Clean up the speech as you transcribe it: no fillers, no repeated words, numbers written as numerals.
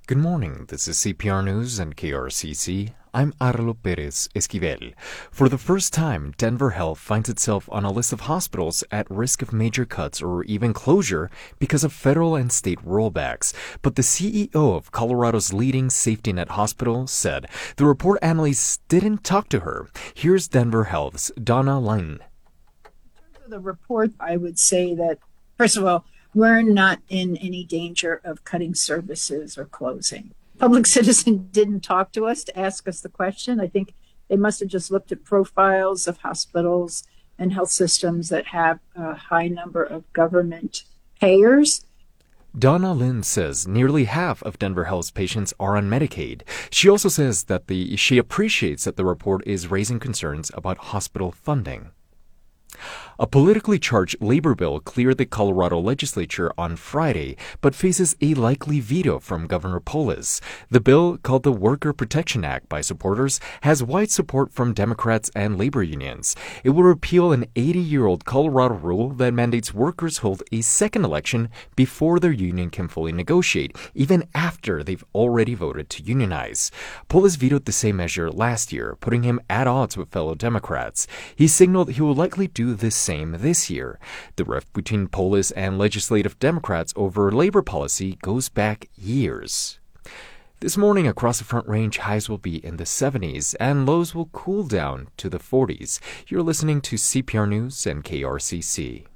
Good morning. This is CPR News and KRCC. I'm Arlo Perez Esquivel. For the first time, Denver Health finds itself on a list of hospitals at risk of major cuts or even closure because of federal and state rollbacks. But the CEO of Colorado's leading safety net hospital said the report analysts didn't talk to her. Here's Denver Health's Donna Line. For the report, I would say that, first of all, we're not in any danger of cutting services or closing. Public Citizen didn't talk to us to ask us the question. I think they must have just looked at profiles of hospitals and health systems that have a high number of government payers. Donna Lynn says nearly half of Denver Health's patients are on Medicaid. She also says that she appreciates that the report is raising concerns about hospital funding. A politically charged labor bill cleared the Colorado legislature on Friday, but faces a likely veto from Governor Polis. The bill, called the Worker Protection Act by supporters, has wide support from Democrats and labor unions. It will repeal an 80-year-old Colorado rule that mandates workers hold a second election before their union can fully negotiate, even after they've already voted to unionize. Polis vetoed the same measure last year, putting him at odds with fellow Democrats. He signaled he will likely do the same this year. The rift between Polis and legislative Democrats over labor policy goes back years. This morning across the Front Range, highs will be in the 70s and lows will cool down to the 40s. You're listening to CPR News and KRCC.